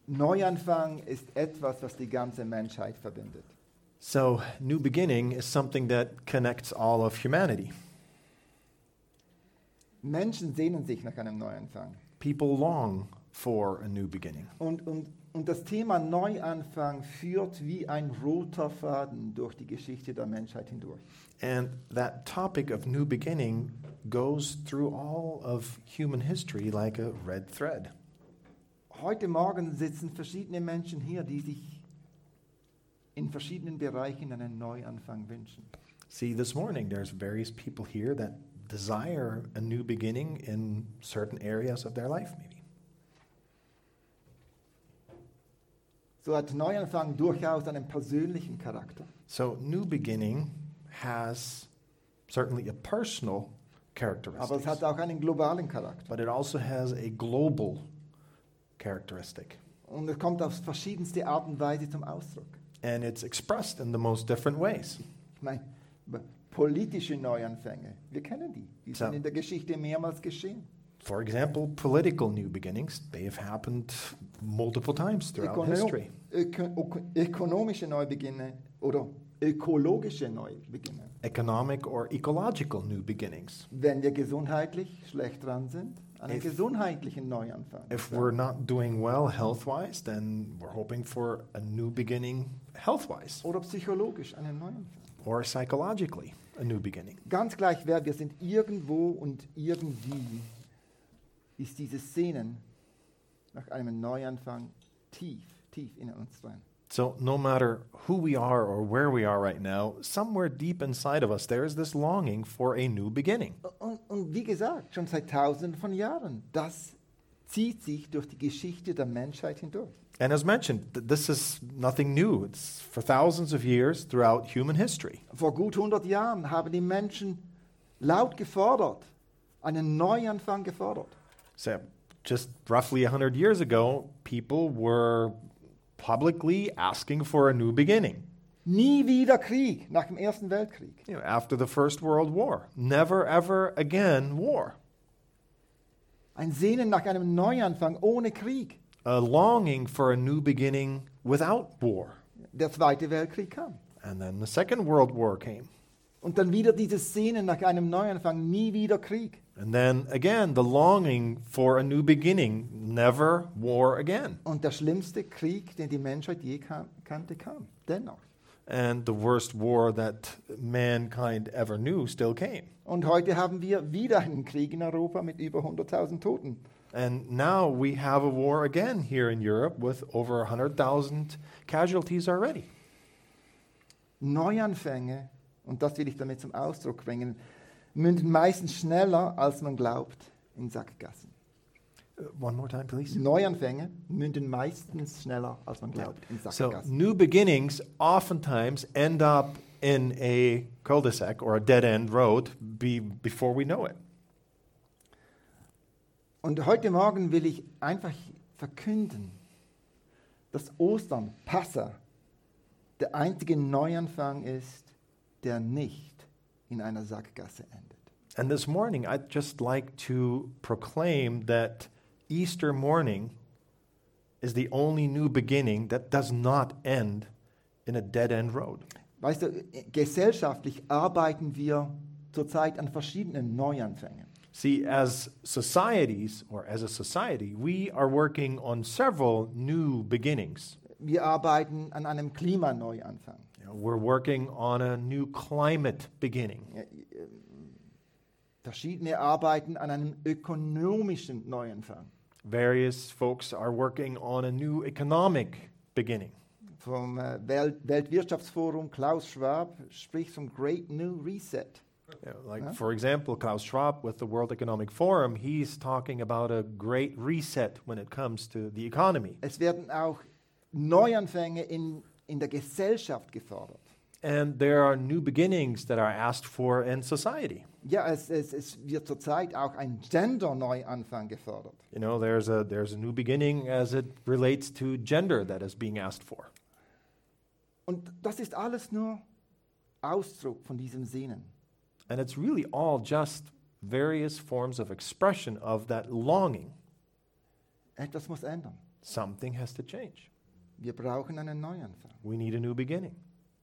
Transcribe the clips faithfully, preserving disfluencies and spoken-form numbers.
Neuanfang ist etwas, was die ganze Menschheit verbindet. So, new beginning is something that connects all of humanity. Menschen sehnen sich nach einem Neuanfang. People long for a new beginning. Und, und, und das Thema Neuanfang führt wie ein roter Faden durch die Geschichte der Menschheit hindurch. And that topic of new beginning goes through all of human history like a red thread. Heute Morgen sitzen verschiedene Menschen hier, die sich in verschiedenen Bereichen einen Neuanfang wünschen. See, this morning there's various people here that desire a new beginning in certain areas of their life, maybe. So hat Neuanfang durchaus einen persönlichen Charakter. So, new beginning has certainly a personal characteristic, Aber es hat auch einen globalen Charakter. but it also has a global characteristic. Und es kommt auf verschiedenste Art und Weise zum Ausdruck. And it's expressed in the most different ways. Ich meine, politische Neuanfänge, wir kennen die. Die So. sind in der Geschichte mehrmals geschehen. For example, political new beginnings, they have happened multiple times throughout Ökono- history. öko- öko- ökonomische Neubeginne oder ökologische Neubeginne. Economic or ecological new beginnings. Wenn wir gesundheitlich schlecht dran sind, einen If- gesundheitlichen Neuanfang. If we're not doing well health-wise, then we're hoping for a new beginning health-wise Oder psychologisch einen Neuanfang. or psychologically, a new beginning. Ganz gleich wer, wir sind irgendwo und irgendwie ist dieses Sehnen nach einem Neuanfang tief, tief in uns drin. So no matter who we are or where we are right now, somewhere deep inside of us, there is this longing for a new beginning. Und, und wie gesagt, schon seit tausenden von Jahren, das zieht sich durch die Geschichte der Menschheit hindurch. And as mentioned, th- this is nothing new. It's for thousands of years throughout human history. Vor gut hundert Jahren haben die Menschen laut gefordert, einen Neuanfang gefordert. So just roughly one hundred years ago, people were publicly asking for a new beginning. Nie wieder Krieg nach dem Ersten Weltkrieg. You know, after the First World War. Never, ever again war. Ein Sehnen nach einem Neuanfang ohne Krieg. A longing for a new beginning without war. Der Zweite Weltkrieg kam. And then the Second World War came. Und dann wieder dieses Sehnen nach einem Neuanfang, nie wieder Krieg. And then again, the longing for a new beginning. Never war again. Und der schlimmste Krieg, den die Menschheit je kan- kannte, kam. Dennoch. And the worst war that mankind ever knew still came. Und heute haben wir wieder einen Krieg in Europa mit über hunderttausend Toten. And now we have a war again here in Europe with over one hundred thousand casualties already. Neuanfänge, und das will ich damit zum Ausdruck bringen, münden meistens schneller, als man glaubt, in Sackgassen. Uh, one more time, please. Neuanfänge münden meistens schneller, als man glaubt, in So, Sackgassen. new beginnings oftentimes end up in a cul-de-sac or a dead-end road be, before we know it. Und heute Morgen will ich einfach verkünden, dass Ostern, Passa, der einzige Neuanfang ist, der nicht in einer Sackgasse endet. And this morning, I'd just like to proclaim that Easter morning is the only new beginning that does not end in a dead-end road. Weißt du, gesellschaftlich arbeiten wir zurzeit an verschiedenen Neuanfängen. See, as societies, or as a society, we are working on several new beginnings. Wir arbeiten an einem Klimaneuanfang. You know, we're working on a new climate beginning. Verschiedene arbeiten an einem ökonomischen Neuanfang. Various folks are working on a new economic beginning. Vom äh, Welt Weltwirtschaftsforum Klaus Schwab spricht vom Great New Reset. You know, like, Huh? for example, Klaus Schwab with the World Economic Forum, he's talking about a great reset when it comes to the economy. Es werden auch Neuanfänge in, in der Gesellschaft gefordert. And there are new beginnings that are asked for in society. Ja, es, es, es wird zurzeit auch ein Gender-Neuanfang gefordert. You know, there's a, there's a new beginning as it relates to gender that is being asked for. Und das ist alles nur Ausdruck von diesem Sehnen. And it's really all just various forms of expression of that longing. Etwas muss ändern. something has to change. Wir brauchen einen Neuanfang. We need a new beginning.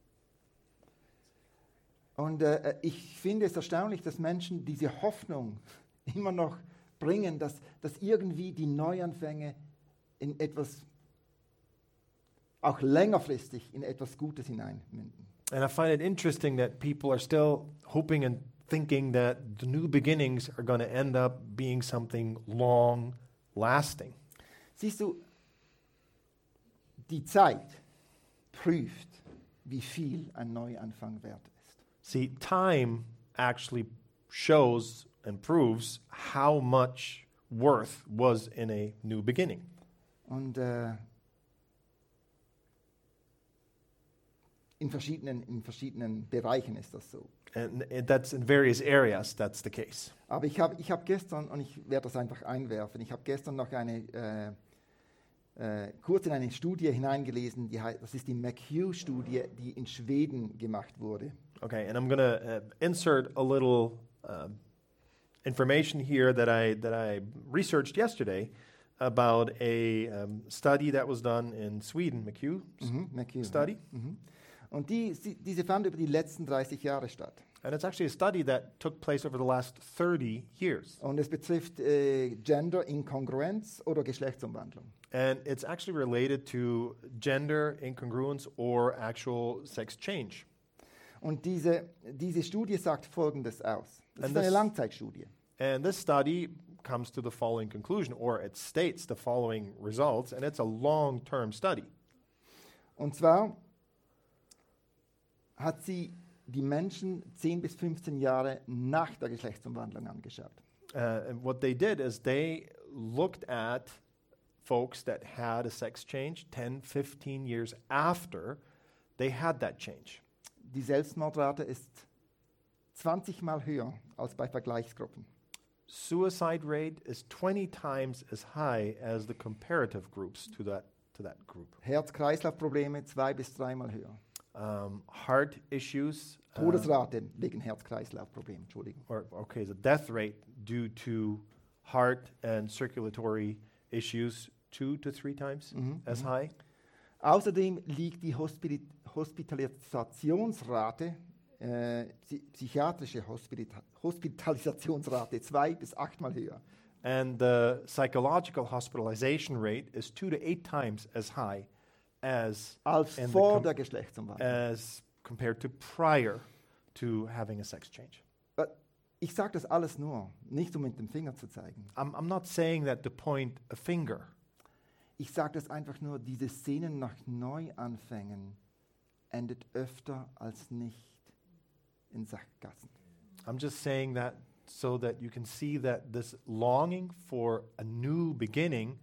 Und äh, ich finde es erstaunlich, dass Menschen diese Hoffnung immer noch bringen, dass, dass irgendwie die Neuanfänge in etwas, auch längerfristig in etwas Gutes hineinmünden. And I find it interesting that people are still hoping and thinking that the new beginnings are going to end up being something long lasting. Siehst du, die Zeit prüft, wie viel ein Neuanfang wert ist. See, time actually shows and proves how much worth was in a new beginning. Und äh, in, verschiedenen, in verschiedenen Bereichen ist das so. And it- that's in various areas, that's the case. Aber ich habe ich hab gestern, und ich werde das einfach einwerfen, ich habe gestern noch eine, äh, äh, kurz in eine Studie hineingelesen, die heißt, das ist die McHugh-Studie, die in Schweden gemacht wurde. Okay, and I'm going to uh, insert a little um, information here that I that I researched yesterday about a um, study that was done in Sweden, McHugh Mhm, McHugh. study. Mhm. Und die, sie, diese fand über die letzten dreißig Jahre statt. And it's actually a study that took place over the last thirty years. Und es betrifft äh, Gender-Inkongruenz oder Geschlechtsumwandlung. And it's actually related to gender incongruence or actual sex change. Und diese, diese Studie sagt Folgendes aus. Das And ist eine this- Langzeitstudie. And this study comes to the following conclusion, or it states the following results, and it's a long-term study. Und zwar hat sie die Menschen zehn bis fünfzehn Jahre nach der Geschlechtsumwandlung angeschaut. Uh, and what they did is they looked at folks that had a sex change ten, fifteen years after they had that change. Die Selbstmordrate ist zwanzig Mal höher als bei Vergleichsgruppen. Suicide rate is twenty times as high as the comparative groups to that, to that group. Herz-Kreislauf-Probleme zwei bis dreimal höher. Um, heart issues, uh, Todesrate wegen Herz-Kreislauf-Problemen, Entschuldigung. or okay, the death rate due to heart and circulatory issues two to three times Mhm, as mhm. high. Außerdem liegt die Hospili Hospitalisationsrate, äh, psy- psychiatrische Hospita Hospitalisationsrate zwei bis achtmal höher. And the psychological hospitalization rate is two to eight times as high as Als And the vor com- der Geschlechtsumwandlung. as compared to prior to having a sex change. Äh, Ich sage das alles nur, nicht um mit dem Finger zu zeigen. I'm, I'm not saying that to point a finger. Ich sage das einfach nur, dieses Sehnen nach Neuanfängen endet öfter als nicht in Sackgassen. I'm just saying that so that you can see that this longing for a new beginning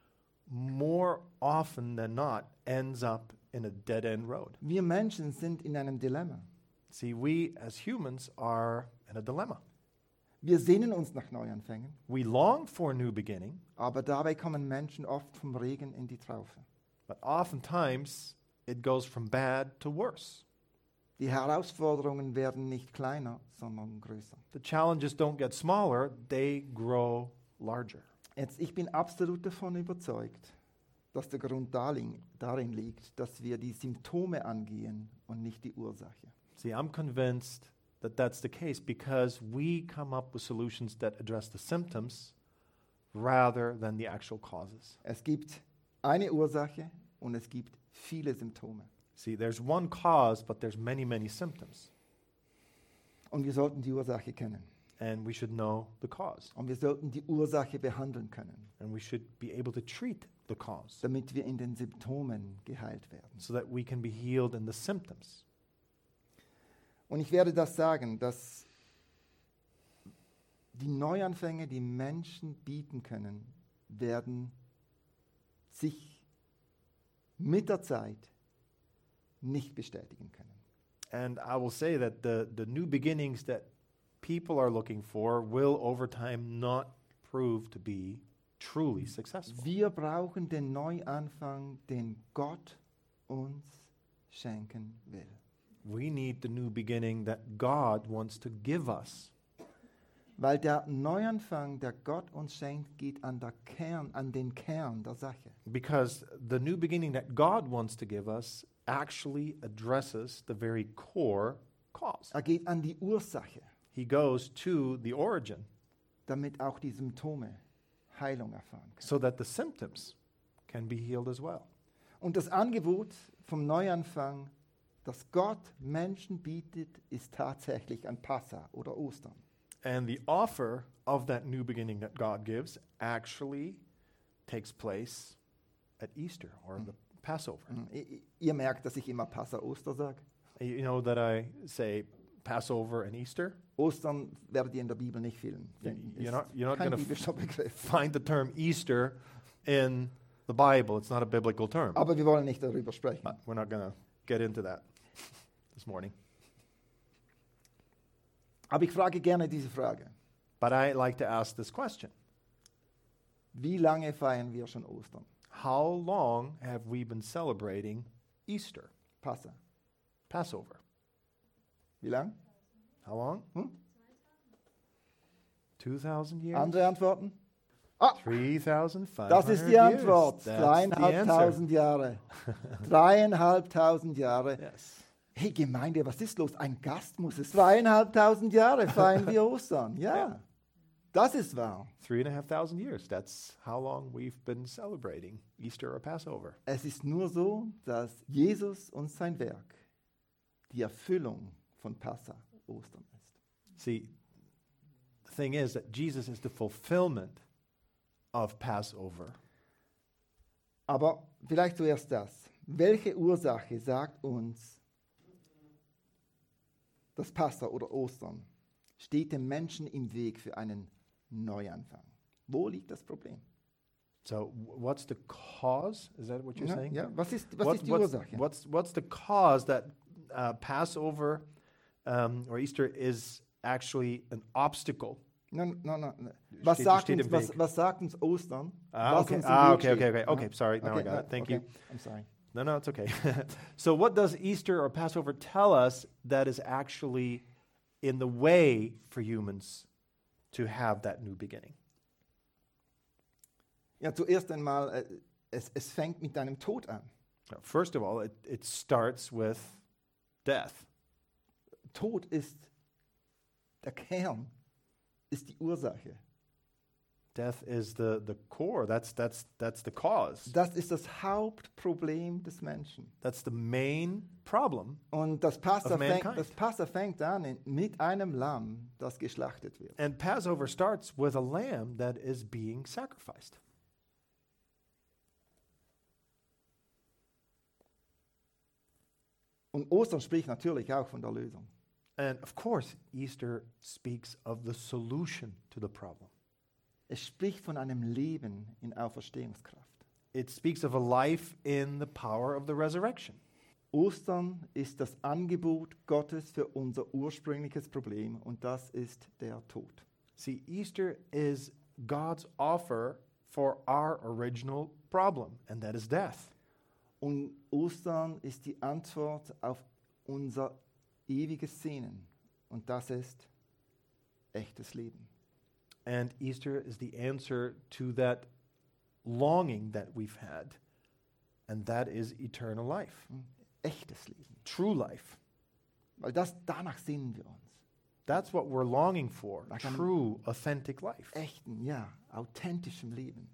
more often than not ends up in a dead-end road. Wir Menschen sind in einem Dilemma. See, we as humans are in a dilemma. Wir sehnen uns nach Neuanfängen, We long for a new beginning, aber dabei kommen Menschen oft vom Regen in die Traufe. but oftentimes it goes from bad to worse. Die Herausforderungen werden nicht kleiner, sondern größer. The challenges don't get smaller, they grow larger. Jetzt, ich bin absolut davon überzeugt, dass der Grund darin, darin liegt, dass wir die Symptome angehen und nicht die Ursache. See, I'm convinced that that's the case because we come up with solutions that address the symptoms rather than the actual causes. Es gibt eine Ursache und es gibt viele Symptome. See, there's one cause, but there's many, many symptoms. Und wir sollten die Ursache kennen. And we should know the cause. Und wir sollten die Ursache behandeln können, And we should be able to treat the cause damit wir in den Symptomen geheilt werden. so that we can be healed in the symptoms. Und ich werde das sagen, dass die Neuanfänge, die Menschen bieten können, werden sich mit der Zeit nicht bestätigen können. And I will say that the, the new beginnings that people are looking for will over time not prove to be truly successful. Wir brauchen den Neuanfang, den Gott uns schenken will. We need the new beginning that God wants to give us. Weil der Neuanfang, der Gott uns schenkt, geht an, der Kern, an den Kern der Sache. Because the new beginning that God wants to give us actually addresses the very core cause. Er geht an die Ursache, He goes to the origin damit auch die Symptome Heilung erfahren können. so that the symptoms can be healed as well. Und das Angebot vom Neuanfang, das Gott Menschen bietet, ist tatsächlich an Passa oder Ostern. And the offer of that new beginning that God gives actually takes place at Easter or the Passover. Mhm. I- Ihr merkt, dass ich immer Passa Oster sage. You know that I say Passover and Easter? Ostern werdet ihr in der Bibel nicht finden. Y- finden. You're Ist not, you're not kein going to biblischer Begriff. find the term Easter in the Bible. It's not a biblical term. Aber wir wollen nicht darüber sprechen. But we're not going to get into that this morning. Aber ich frage gerne diese Frage. But I like to ask this question. Wie lange feiern wir schon Ostern? How long have we been celebrating Easter, Passa. Passover? Wie lang? How long? Hm? two thousand years? Andere Antworten? Ah, three thousand five das hundred ist die Antwort. years. That's the Dreieinhalbtausend Jahre. Dreieinhalbtausend Jahre. answer. Yes. Hey Gemeinde, was ist los? Ein Gast muss es. Dreieinhalbtausend Jahre feiern wir Ostern. Ja, Ja. das ist wahr. Three and a half thousand years. That's how long we've been celebrating Easter or Passover. Es ist nur so, dass Jesus und sein Werk die Erfüllung von Passa, Ostern ist. See, the thing is that Jesus is the fulfillment of Passover. Aber vielleicht zuerst das. Welche Ursache sagt uns, dass Passa oder Ostern steht dem Menschen im Weg für einen Neuanfang? Wo liegt das Problem? So, w- what's the cause? Is that what you're Ja, saying? ja, was ist, was What- ist die what's, Ursache? what's, what's the cause that uh, Passover um, or Easter is actually an obstacle? No, no, no, no. Was, Steht- sagt steht uns, im was, Weg. was sagt uns Ostern? Ah, was okay. uns im Ah, Weg okay, okay, steht? okay. Okay, Aha. sorry. Now I Okay, got no, it. Thank okay. you. I'm sorry. No, no, it's okay. So, what does Easter or Passover tell us that is actually in the way for humans to have that new beginning? Ja, zuerst einmal, äh, es, es fängt mit deinem Tod an. Now, first of all, it, it starts with death. Tod ist der Kern, ist die Ursache. Death is the, the core. That's, that's, that's the cause. Das ist das Hauptproblem des Menschen. That's the main problem. Und das Passa, Of fängt, mankind. das Passa fängt an in, mit einem Lamm, das geschlachtet wird. And Passover starts with a lamb that is being sacrificed. Und Ostern spricht natürlich auch von der Lösung. And of course, Easter speaks of the solution to the problem. Es spricht von einem Leben in Auferstehungskraft. It speaks of a life in the power of the resurrection. Ostern ist das Angebot Gottes für unser ursprüngliches Problem und das ist der Tod. See, Easter is God's offer for our original problem, and that is death. Und Ostern ist die Antwort auf unser ewiges Sehnen und das ist echtes Leben. And Easter is the answer to that longing that we've had, and that is eternal life, Echtes Leben. true life. Weil das, danach sehnen wir uns. That's what we're longing for, Like I'm- true, authentic life. Echten, ja, authentischem Leben.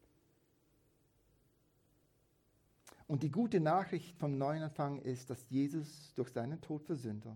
Und die gute Nachricht vom Neuanfang ist, dass Jesus durch seinen Tod für Sünder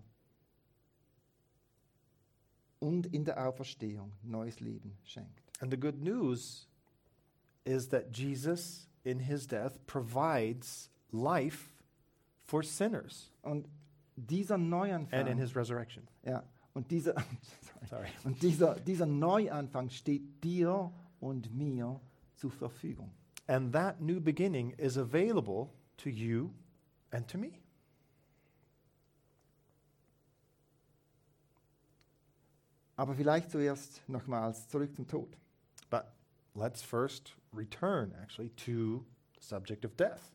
und in der Auferstehung neues Leben schenkt. And the good news is that Jesus, in his death, provides life for sinners, Und dieser and in Neuanfang, his resurrection. ja, und dieser, sorry, Sorry. und dieser, dieser Neuanfang steht dir und mir zur Verfügung. And that new beginning is available to you and to me. Aber vielleicht zuerst nochmals zurück zum Tod. But let's first return, actually, to the subject of death.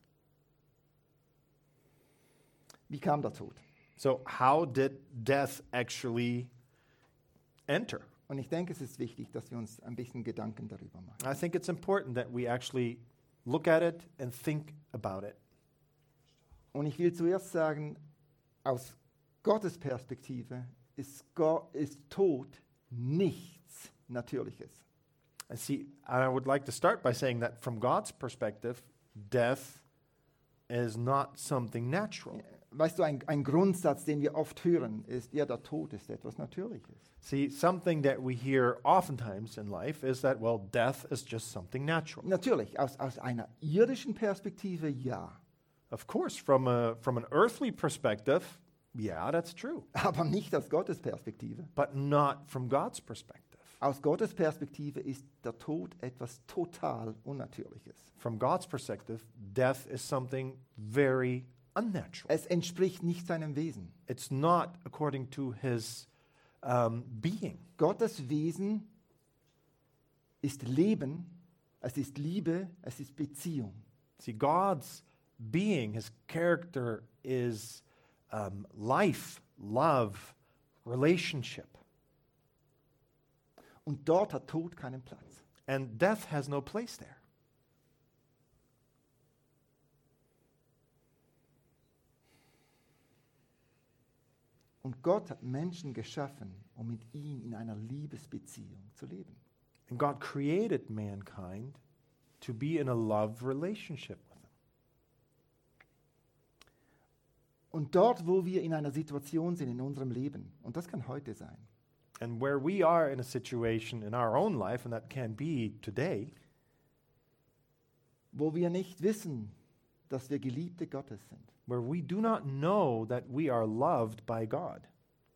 Wie kam der Tod? So, how did death actually enter? Und ich denke, es ist wichtig, dass wir uns ein bisschen Gedanken darüber machen. I think it's important that we actually look at it and think about it. Und ich will zuerst sagen, aus Gottes Perspektive ist, Gott, ist Tod nichts Natürliches. I see, I would like to start by saying that from God's perspective, death is not something natural. Weißt du, ein, ein Grundsatz, den wir oft hören, ist, ja, der Tod ist etwas Natürliches. See, something that we hear oftentimes in life is that, well, death is just something natural. Natürlich, aus, aus einer irdischen Perspektive ja, Of course, from a from an earthly perspective, yeah, that's true, aber nicht aus Gottes Perspektive. but not from God's perspective. Aus Gottes Perspektive ist der Tod etwas total Unnatürliches. From God's perspective, death is something very unnatural. Es entspricht nicht seinem Wesen. It's not according to his um, being. Gottes Wesen ist Leben, es ist Liebe, es ist Beziehung. See, God's being, his character is um, life, love, relationship. Und dort hat Tod keinen Platz. And death has no place there. Und Gott hat Menschen geschaffen, um mit ihm in einer Liebesbeziehung zu leben. And God created mankind to be in a love relationship with him. Und dort, wo wir in einer Situation sind in unserem Leben, und das kann heute sein, And where we are in a situation in our own life, and that can be today, wo wir nicht wissen, dass wir Geliebte Gottes sind, where we do not know that we are loved by God,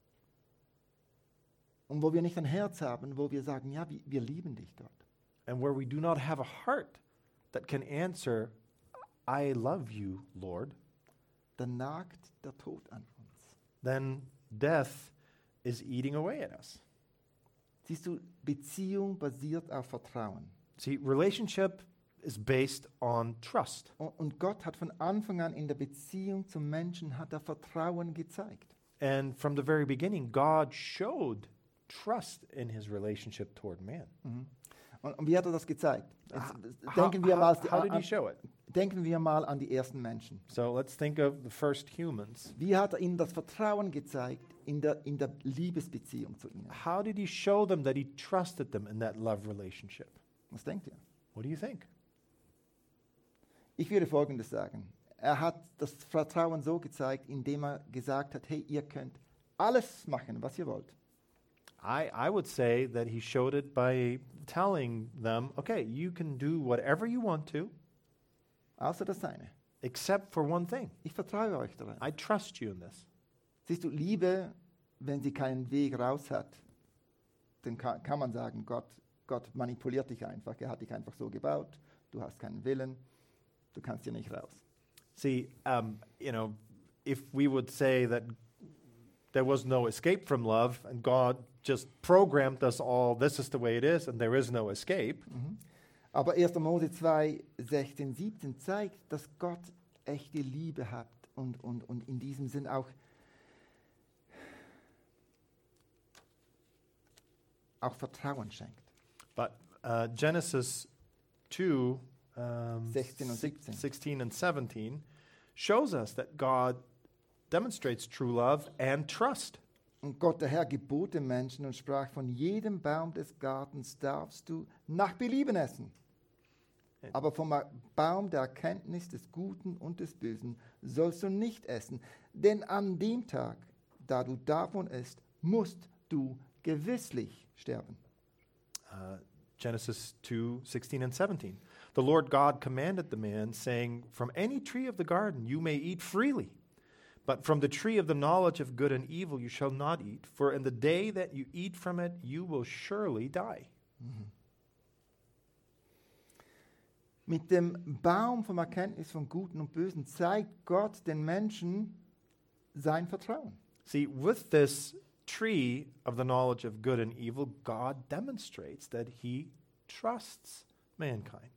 und wo wir nicht ein Herz haben, wo wir sagen, ja, wir, wir lieben dich, Gott, and where we do not have a heart that can answer, I love you, Lord, dann nagt der Tod an uns. then death is eating away at us. Siehst du, Beziehung basiert auf Vertrauen. See, relationship is based on trust. Und, und Gott hat von Anfang an in der Beziehung zum Menschen hat er Vertrauen gezeigt. And from the very beginning, God showed trust in his relationship toward man. Mhm. Und, und wie hat er das gezeigt? Jetzt How, denken, wir how- mal, how did he an, show it? denken wir mal an die ersten Menschen. So let's think of the first humans. Wie hat er ihnen das Vertrauen gezeigt in der, in der Liebesbeziehung zu ihnen? How did he show them that he trusted them in that love relationship? Was denkt ihr? What do you think? Ich würde Folgendes sagen. Er hat das Vertrauen so gezeigt, indem er gesagt hat, hey, ihr könnt alles machen, was ihr wollt. I, I would say that he showed it by telling them, okay, you can do whatever you want to, Außer das Seine. except for one thing. Ich vertraue euch daran. I trust you in this. Siehst du, Liebe, wenn sie keinen Weg raus hat, dann kann, kann man sagen, Gott, Gott manipuliert dich einfach. Er hat dich einfach so gebaut. Du hast keinen Willen. Du kannst hier nicht raus. See, um, you know, if we would say that there was no escape from love and God just programmed us all, this is the way it is, and there is no escape, Mhm. Aber erster Mose zwei, sechzehn, siebzehn zeigt, dass Gott echte Liebe hat und, und, und in diesem Sinn auch, auch Vertrauen schenkt. but uh, Genesis two, um, sechzehn und six- siebzehn. sixteen and seventeen shows us that God demonstrates true love and trust. Und Gott, der Herr, gebot dem Menschen und sprach, von jedem Baum des Gartens darfst du nach Belieben essen. Aber vom Baum der Erkenntnis des Guten und des Bösen sollst du nicht essen. Denn an dem Tag, da du davon isst, musst du gewisslich sterben. Uh, Genesis two, sixteen and seventeen. The Lord God commanded the man, saying, from any tree of the garden you may eat freely, but from the tree of the knowledge of good and evil you shall not eat, for in the day that you eat from it you will surely die. Mit dem Baum vom Erkenntnis von Guten und Bösen zeigt Gott den Menschen sein Vertrauen. See, with this tree of the knowledge of good and evil, God demonstrates that he trusts mankind.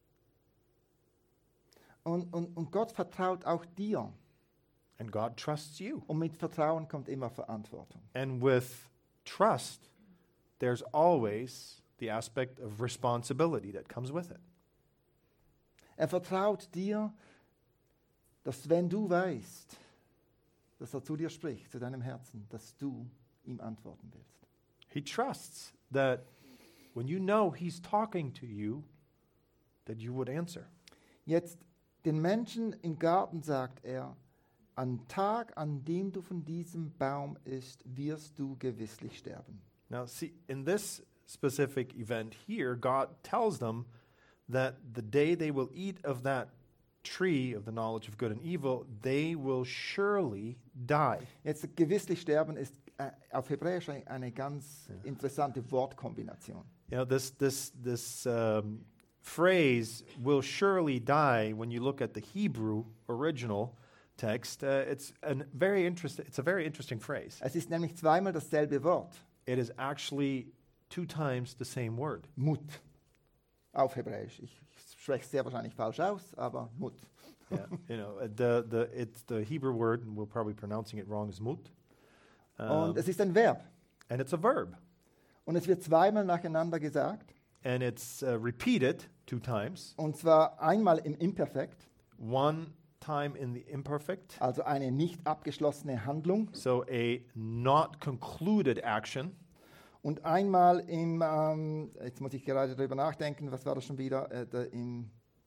Und, und, und Gott vertraut auch dir. And God trusts you. Und mit Vertrauen kommt immer Verantwortung. And with trust there's always the aspect of responsibility that comes with it. Er vertraut dir, dass wenn du weißt, dass er zu dir spricht, zu deinem Herzen, dass du ihm antworten willst. He trusts that when you know he's talking to you, that you would answer. Jetzt den Menschen im Garten sagt er, am Tag, an dem du von diesem Baum isst, wirst du gewisslich sterben. Now, see, in this specific event here, God tells them that the day they will eat of that tree of the knowledge of good and evil, they will surely die. Jetzt gewisslich sterben ist äh, auf Hebräisch eine, eine ganz ja. interessante Wortkombination. You know, this this this um, phrase "will surely die." When you look at the Hebrew original text, uh, it's a very interesting. It's a very interesting phrase. Es ist nämlich zweimal dasselbe Wort. It is actually two times the same word. Mut. Auf Hebräisch. Ich, ich spreche es sehr wahrscheinlich falsch aus, aber Mut. Yeah, you know, uh, the the it's the Hebrew word, and we're probably pronouncing it wrong, is mut. Um, Und es ist ein Verb. And it's a verb. Und es wird zweimal nacheinander gesagt. And it's uh, repeated two times. Und zwar einmal im Imperfekt. One time in the imperfect. Also eine nicht abgeschlossene Handlung. So a not concluded action. Und einmal im, ähm, jetzt muss ich gerade darüber nachdenken, was war das schon wieder, äh, der, im,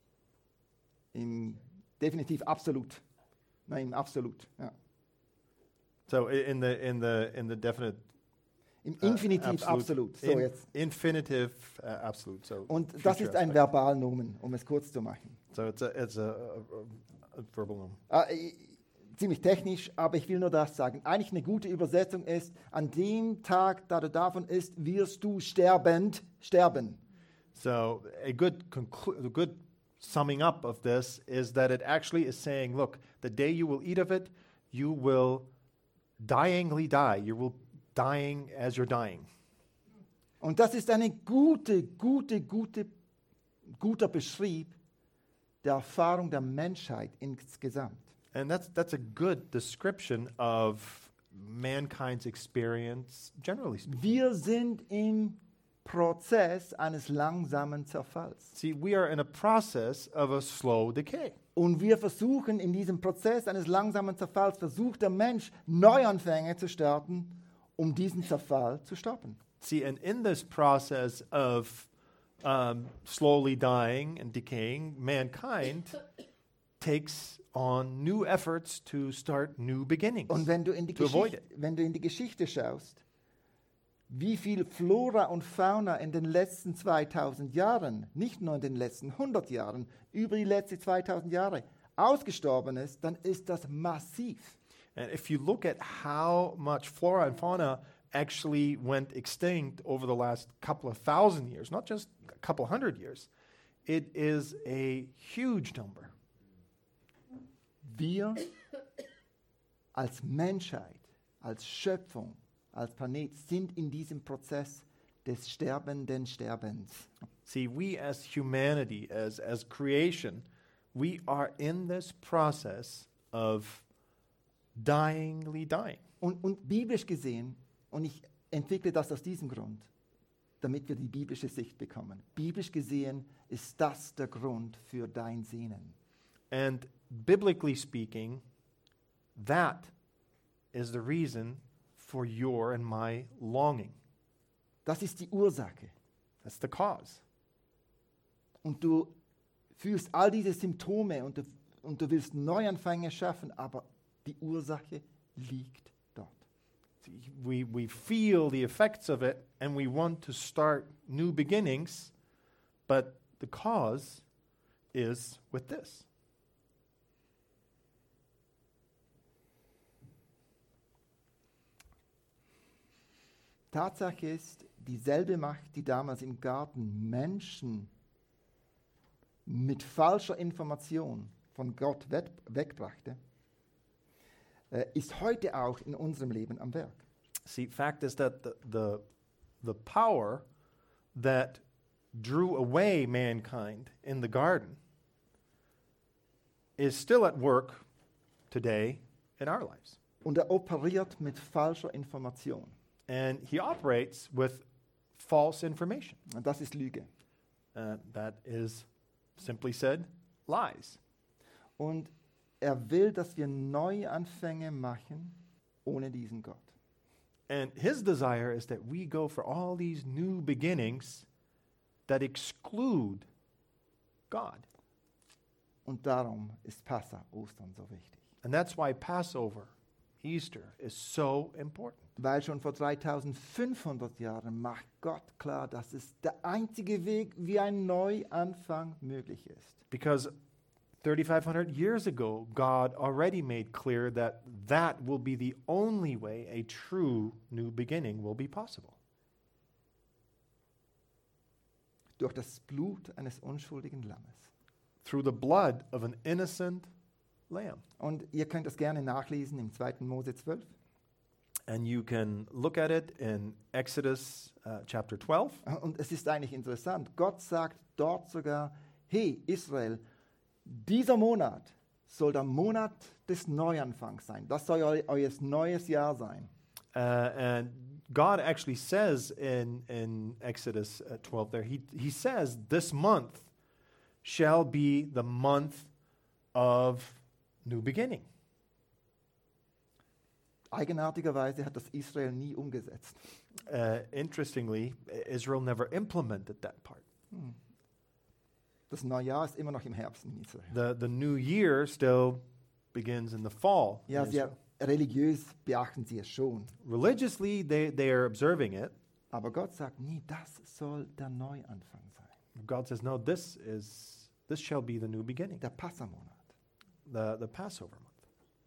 im definitiv absolut. Nein, im absolut, ja. So in the in the in the definite. Im Infinitiv uh, absolut. So in, jetzt. Infinitive uh, absolute. So Und das ist ein aspect. Verbalnomen, um es kurz zu machen. So it's a it's a, a, a verbal nomen. Äh, ziemlich technisch, aber ich will nur das sagen. Eigentlich eine gute Übersetzung ist, an dem Tag, da du davon isst, wirst du sterbend sterben. So a good conclu- a good summing up of this is that it actually is saying, look, the day you will eat of it, you will dyingly die. You will dying as you're dying. Und das ist eine gute, gute, gute, guter Beschrieb der Erfahrung der Menschheit insgesamt. And that's that's a good description of mankind's experience, generally speaking. Wir sind im Prozess eines langsamen Zerfalls. See, we are in a process of a slow decay. Und wir versuchen in diesem Prozess eines langsamen Zerfalls, versucht der Mensch, Neuanfänge zu starten, um diesen Zerfall zu stoppen. See, and in this process of um, slowly dying and decaying, mankind takes on new efforts to start new beginnings. Und wenn du in die, to avoid Geschichte, it. wenn du in die Geschichte schaust, wie viel Flora und Fauna in den letzten zweitausend Jahren, nicht nur in den letzten hundert Jahren, über die letzten zweitausend Jahre ausgestorben ist, dann ist das massiv. And if you look at how much flora and fauna actually went extinct over the last couple of thousand years, not just a couple hundred years, it is a huge number. Wir als Menschheit, als Schöpfung, als Planet sind in diesem Prozess des sterbenden Sterbens. See, we as humanity, as, as creation, we are in this process of dyingly dying. Und, und biblisch gesehen, und ich entwickle das aus diesem Grund, damit wir die biblische Sicht bekommen. Biblisch gesehen ist das der Grund für dein Sehnen. And biblically speaking, that is the reason for your and my longing. Das ist die Ursache. That's the cause. Und du fühlst all diese Symptome und du, und du willst Neuanfänge schaffen, aber die Ursache liegt dort. We, we feel the effects of it and we want to start new beginnings, but the cause is with this. Tatsache ist, dieselbe Macht, die damals im Garten Menschen mit falscher Information von Gott we- wegbrachte, äh, ist heute auch in unserem Leben am Werk. See, fact is that the, the, the power that drew away mankind in the garden is still at work today in our lives. Und er operiert mit falscher Information. And he operates with false information. Und das ist Lüge. Uh, that is, simply said, lies. Und er will, dass wir Neuanfänge machen ohne diesen Gott. And his desire is that we go for all these new beginnings that exclude God. Und darum ist Passa, Ostern, so wichtig. And that's why Passover, Easter, is so important. Weil schon vor dreitausendfünfhundert Jahren macht Gott klar, dass es der einzige Weg, wie ein Neuanfang möglich ist. Because thirty-five hundred years ago, God already made clear that that will be the only way a true new beginning will be possible. Durch das Blut eines unschuldigen Lammes. Through the blood of an innocent lamb. Und ihr könnt das gerne nachlesen im zweiten Mose zwölf. And you can look at it in Exodus uh, chapter twelve. Und es ist eigentlich interessant. Gott sagt dort sogar, hey Israel, dieser Monat soll der Monat des Neuanfangs sein. Das soll eu euer neues Jahr sein. Uh, and God actually says in, in Exodus uh, twelve there, he, he says, this month shall be the month of new beginning. Eigenartigerweise hat das Israel nie umgesetzt. Uh, interestingly, Israel never implemented that part. Hm. Das Neujahr ist immer noch im Herbst in Israel. The, the new year still begins in the fall. in Ja, sehr Israel. religiös beachten sie es schon. Religiously, they, they are observing it. Aber Gott sagt nie, das soll der Neuanfang sein. God says, no, this is this shall be the new beginning, Der Passamonat. the, the Passover month.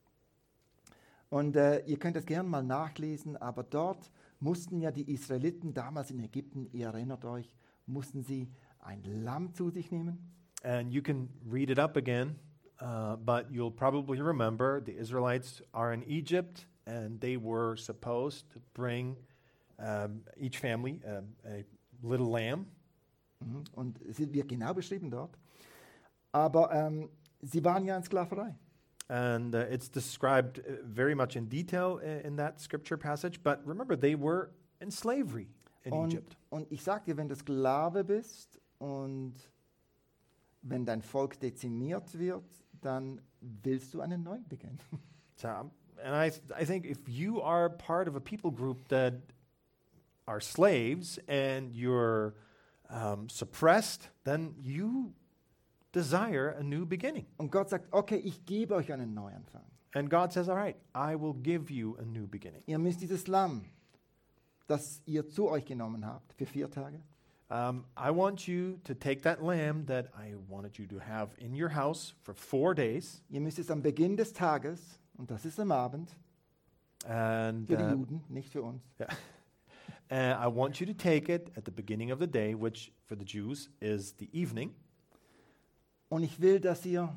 Und äh, ihr könnt es gerne mal nachlesen, aber dort mussten ja die Israeliten damals in Ägypten, ihr erinnert euch, mussten sie ein Lamm zu sich nehmen. And you can read it up again, uh, but you'll probably remember the Israelites are in Egypt, and they were supposed to bring um, each family um, a little lamb. Mhm. Und es wird genau beschrieben dort. Aber ähm, sie waren ja in Sklaverei. And uh, it's described uh, very much in detail in, in that scripture passage. But remember, they were in slavery in Und, Egypt. und ich sage dir, wenn du Sklave bist und wenn dein Volk dezimiert wird, dann willst du einen Neubeginn. So, um, and I, th- I think if you are part of a people group that are slaves and you're um, suppressed, then you desire a new beginning. Und Gott sagt, okay, ich gebe euch einen Neuanfang. And God says, all right, I will give you a new beginning. Ihr müsst dieses Lamm, das ihr zu euch genommen habt, für vier Tage, Um, I want you to take that lamb that I wanted you to have in your house for four days. ihr müsst es am Beginn des Tages, und das ist am Abend, And für die uh, Juden, nicht für uns, And I want you to take it at the beginning of the day, which for the Jews is the evening. und ich will, dass ihr,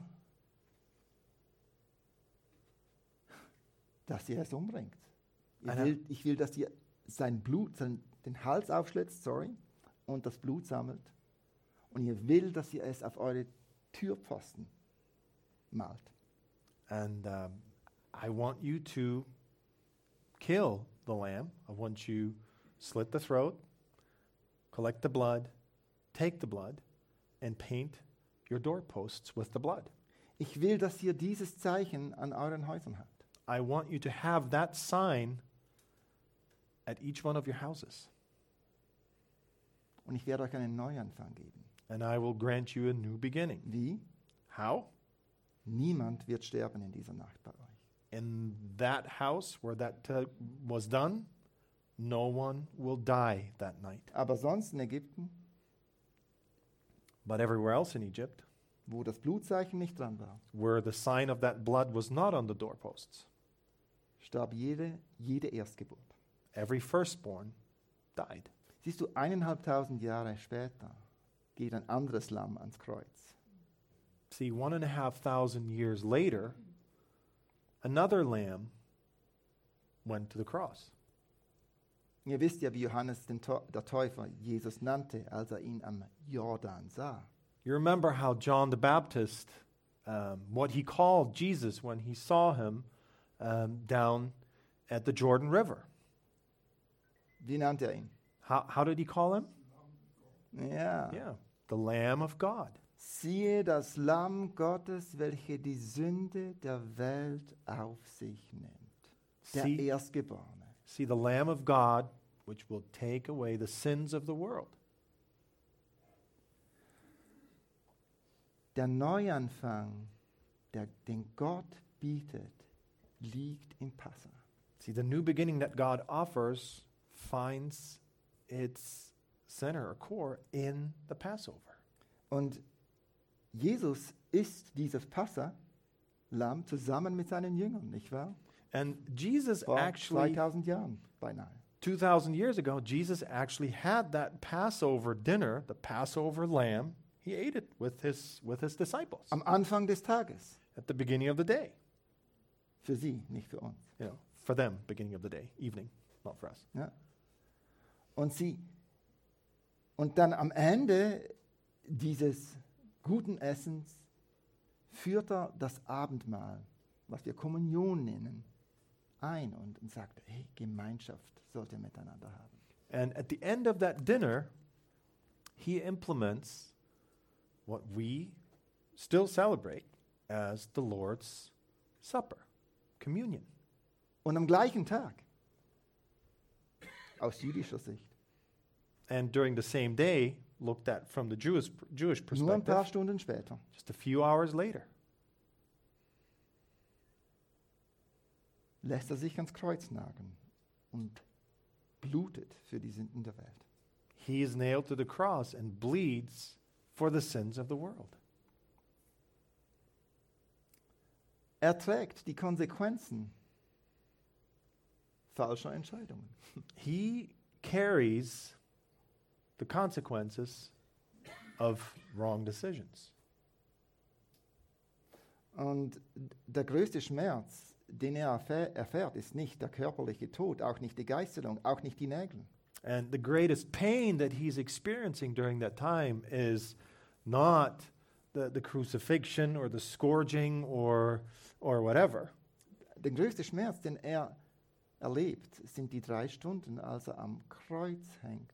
dass ihr es umbringt. Ich Aha. will, ich will, dass ihr sein Blut, sein, den Hals aufschlitzt, sorry, und das Blut sammelt. Und ihr will, dass ihr es auf eure Türpfosten malt. And um, I want you to kill the lamb. I want you slit the throat, collect the blood, take the blood, and paint your doorposts with the blood. Ich will, dass ihr dieses Zeichen an euren Häusern habt. I want you to have that sign at each one of your houses. Und ich werde euch einen Neuanfang geben. And I will grant you a new beginning. Wie? How? Niemand wird sterben in dieser Nacht bei euch. In that house where that uh, was done, no one will die that night. Aber sonst in Ägypten, But everywhere else in Egypt, wo das Blutzeichen nicht dran war, where the sign of that blood was not on the doorposts, starb jede, jede Erstgeburt. every firstborn died. Siehst du, eineinhalbtausend Jahre später geht ein anderes Lamm ans Kreuz. See, one and a half thousand years later, another lamb went to the cross. Ihr wisst ja, wie Johannes den Tä- der Täufer Jesus nannte, als er ihn am Jordan sah. You remember how John the Baptist, um, what he called Jesus when he saw him um, down at the Jordan River. Wie nannte er ihn? How, how did he call him? Ja. Yeah, the Lamb of God. Siehe das Lamm Gottes, welche die Sünde der Welt auf sich nimmt. Der See, Erstgeborene. see the Lamb of God, which will take away the sins of the world. Der Neuanfang, der, den Gott bietet, liegt im Passa. See, the new beginning that God offers finds its center or core in the Passover. Und Jesus isst dieses Passa-Lamm zusammen mit seinen Jüngern, nicht wahr? And Jesus Vor actually, zweitausend Jahren beinahe. two thousand years ago, Jesus actually had that Passover dinner, the Passover lamb. He ate it with his, with his disciples Am Anfang des Tages. at the beginning of the day. Für sie, nicht für uns. You know, for them, beginning of the day, evening, not for us. Ja? Und sie, und dann am Ende dieses guten Essens führt er das Abendmahl, was wir Kommunion nennen, ein und, und sagt, hey, Gemeinschaft sollt ihr miteinander haben. And at the end of that dinner, he implements what we still celebrate as the Lord's Supper, communion. Und am gleichen Tag, aus jüdischer Sicht, And during the same day, looked at from the Jewish, Jewish nur ein paar perspective, Stunden später, just a few hours later, lässt er sich ans Kreuz nageln und blutet für die Sünden der Welt. he is nailed to the cross and bleeds for the sins of the world. Er trägt die Konsequenzen falscher Entscheidungen. He carries the consequences of wrong decisions. Und der größte Schmerz, den er erfäh- erfährt, ist nicht der körperliche Tod, auch nicht die Geißelung, auch nicht die Nägel. And the greatest pain that he's experiencing during that time is not the, the crucifixion or the scourging or, or whatever. Der größte Schmerz, den er erlebt, sind die drei Stunden, als er am Kreuz hängt,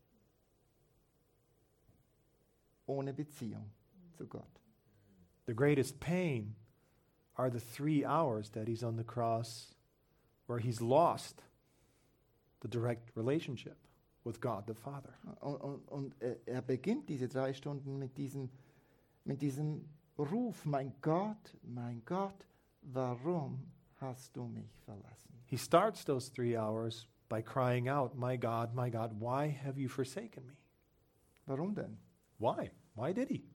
ohne Beziehung zu Gott. The greatest pain are the three hours that he's on the cross where he's lost the direct relationship with God the Father. Und, und, und er- er beginnt diese drei Stunden mit diesem, mit diesem Ruf, mein Gott, mein Gott, warum hast du mich verlassen? He starts those three hours by crying out, my God, my God, why have you forsaken me? Warum denn? Why? Why did he?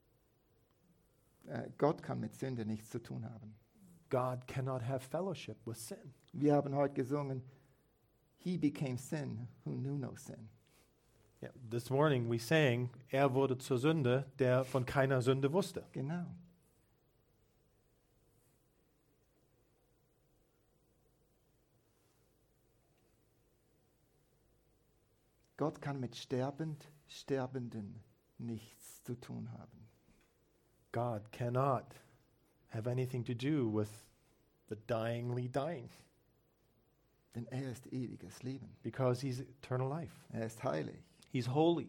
Äh, Gott kann mit Sünde nichts zu tun haben. God cannot have fellowship with sin. Wir haben heute gesungen, He became sin who knew no sin. Yeah, this morning we sang, er wurde zur Sünde, der von keiner Sünde wusste. Genau. Gott kann mit sterbend Sterbenden nichts zu tun haben. God cannot have anything to do with the dyingly dying Denn er ist ewiges Leben. because he's eternal life. Er ist heilig. He's holy.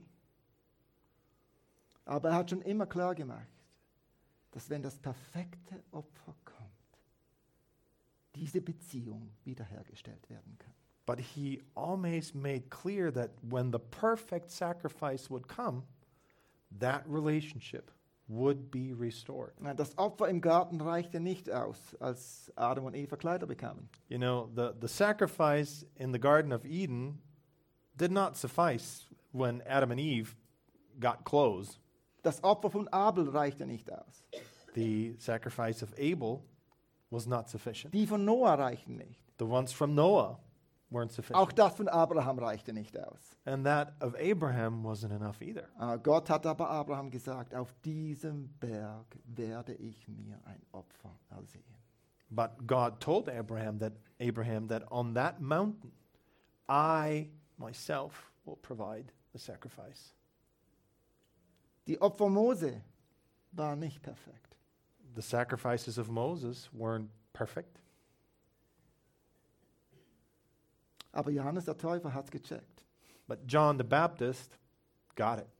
Aber er hat schon immer klar gemacht, dass wenn das perfekte Opfer kommt, diese Beziehung wiederhergestellt werden kann. But he always made clear that when the perfect sacrifice would come, that relationship would be restored. Na, das Opfer im Garten reichte nicht aus, als Adam und Eva Kleider bekamen. You know, the, the sacrifice in the Garden of Eden did not suffice when Adam and Eve got clothes. Das Opfer von Abel reichte nicht aus. The sacrifice of Abel was not sufficient. Die von Noah reichten nicht. The ones from Noah weren't Auch sufficient. das von Abraham reichte nicht aus. And that of Abraham wasn't enough either. Ah, Gott hat aber Abraham gesagt, auf diesem Berg werde ich mir ein Opfer ersehen. But God told Abraham that Abraham that on that mountain I myself will provide the sacrifice. Die Opfer Mose waren nicht perfekt. The sacrifices of Moses weren't perfect, Aber Johannes der Täufer hat es gecheckt. But John the Baptist got it.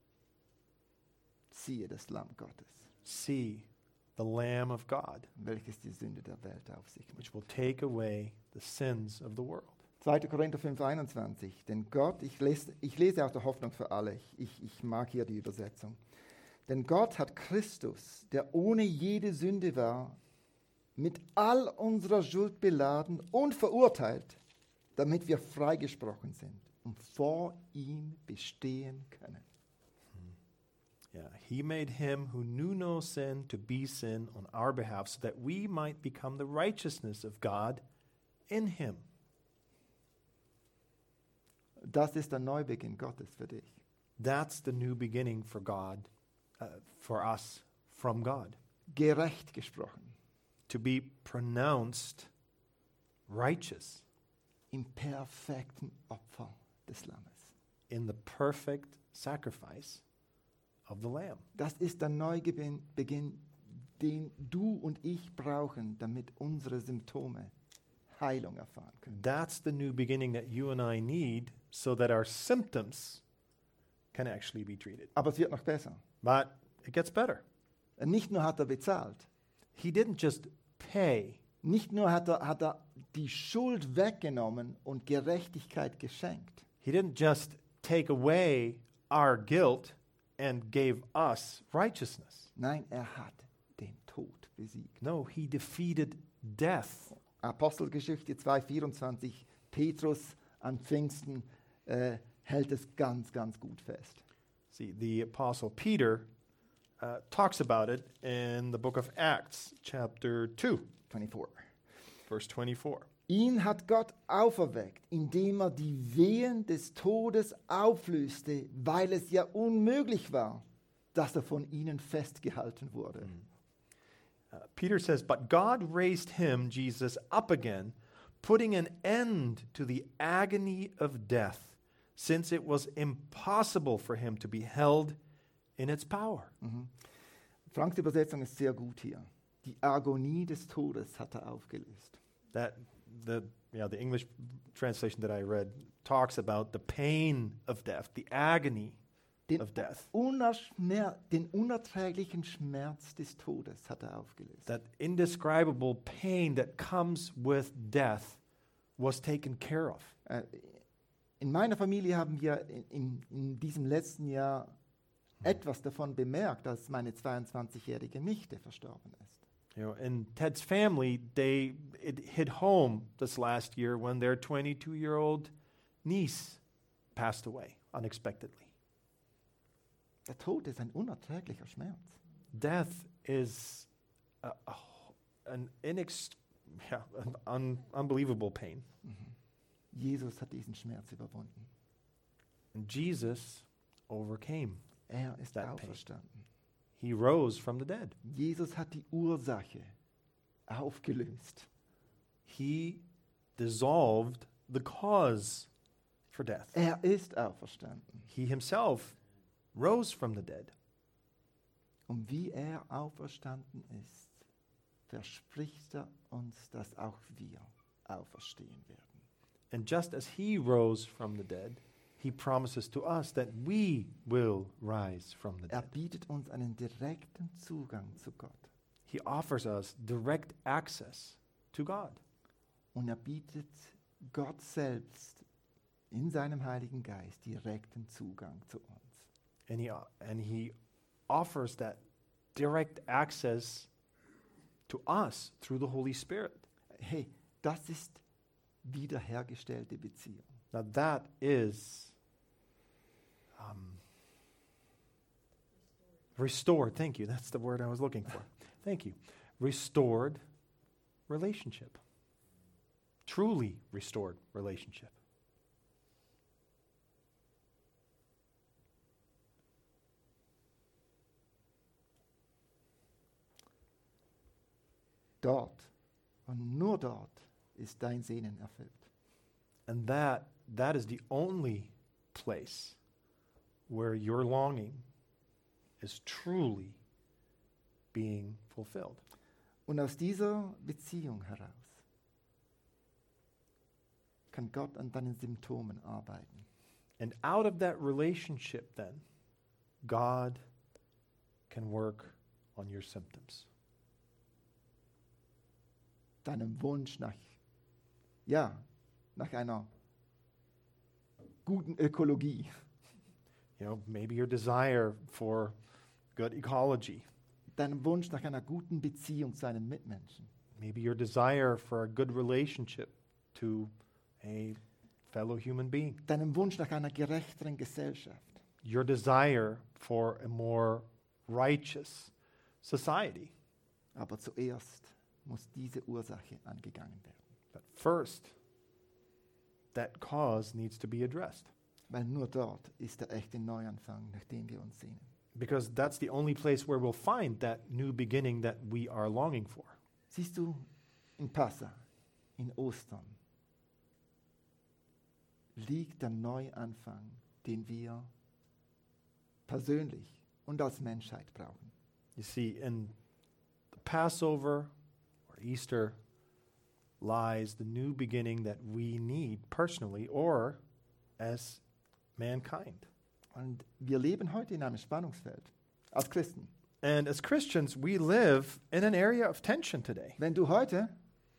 Siehe das Lamm Gottes, See the Lamb of God, welches die Sünde der Welt auf sich nimmt. which will take away the sins of the world. zweiter Korinther fünf, einundzwanzig. Denn Gott, ich lese, ich lese auch der Hoffnung für alle, ich, ich, ich mag hier die Übersetzung. Denn Gott hat Christus, der ohne jede Sünde war, mit all unserer Schuld beladen und verurteilt, damit wir freigesprochen sind und vor ihm bestehen können. Yeah, he made him who knew no sin to be sin on our behalf, so that we might become the righteousness of God in him. Das ist der Neubeginn Gottes für dich. That's the new beginning for God, uh, for us from God. Gerecht gesprochen, To be pronounced righteous im perfekten Opfer des Lammes. in the perfect sacrifice of the Lamb. Das ist der Neubeginn, Beginn, den du und ich brauchen, damit unsere Symptome Heilung erfahren können. That's the new beginning that you and I need so that our symptoms can actually be treated. Aber es wird noch besser. But it gets better. Nicht nur hat er bezahlt, He didn't just pay, nicht nur hat er, hat er die Schuld weggenommen und Gerechtigkeit geschenkt. he didn't just take away our guilt and gave us righteousness. Nein, er hat den Tod besiegt. No, he defeated death. Apostelgeschichte zwei, vierundzwanzig, Petrus an Pfingsten äh, hält es ganz, ganz gut fest. See, the Apostle Peter uh, talks about it in the book of Acts, chapter two, vierundzwanzig. verse twenty-four. Ihn hat Gott auferweckt, indem er die Wehen des Todes auflöste, weil es ja unmöglich war, dass er von ihnen festgehalten wurde. Uh, Peter says, but God raised him, Jesus, up again, putting an end to the agony of death, since it was impossible for him to be held in its power. Mhm. Franks Übersetzung ist sehr gut hier. Die Agonie des Todes hat er aufgelöst. That the yeah, the English translation that I read talks about the pain of death, the agony Den, of death. unerschmer- den unerträglichen Schmerz des Todes hat er aufgelöst. That indescribable pain that comes with death was taken care of. Äh, In meiner Familie haben wir in, in, in diesem letzten Jahr etwas davon bemerkt, als meine zweiundzwanzigjährige Nichte verstorben ist. You know, in Ted's family, they it hit home this last year when their twenty-two-year-old niece passed away unexpectedly. Der Tod ist ein unerträglicher Schmerz. Death is a, a, an inex, yeah, an un, unbelievable pain. Jesus hat diesen Schmerz überwunden. And Jesus overcame. Er ist That pain. auferstanden. He rose from the dead. Jesus hat die Ursache aufgelöst. He dissolved the cause for death. Er ist auferstanden. He himself rose from the dead. Und wie er auferstanden ist, verspricht er uns, dass auch wir auferstehen werden. And just as he rose from the dead, he promises to us that we will rise from the Er dead. bietet uns einen direkten Zugang zu Gott. He offers us direct access to God. Und er bietet Gott selbst in seinem Heiligen Geist direkten Zugang zu uns. And he, and he offers that direct access to us through the Holy Spirit. Hey, das ist wiederhergestellte Beziehung. Now that is um, restored. Thank you. That's the word I was looking for. Thank you. Restored relationship. Truly restored relationship. Dort und nur dort ist dein Sehnen erfüllt. And that that is the only place where your longing is truly being fulfilled. Und aus dieser Beziehung heraus kann Gott an deinen Symptomen arbeiten. And out of that relationship, then, God can work on your symptoms. Deinem Wunsch nach, ja, nach einer guten Ökologie. You know, maybe your desire for good ecology. Deinem Wunsch nach einer guten Beziehung zu einem Mitmenschen. Maybe your desire for a good relationship to a fellow human being. Deinem Wunsch nach einer gerechteren Gesellschaft. Your desire for a more righteous society. Aber zuerst muss diese Ursache angegangen werden. But first, that cause needs to be addressed. Weil nur dort ist der echte Neuanfang, nach dem wir uns sehnen. Because that's the only place where we'll find that new beginning that we are longing for. Siehst du, in Passa, in Ostern, liegt der Neuanfang, den wir persönlich und als Menschheit brauchen. You see, in the Passover or Easter lies the new beginning that we need personally or as mankind. Und wir leben heute in einem Spannungsfeld als Christen. And as Christians, we live in an area of tension today. Wenn du heute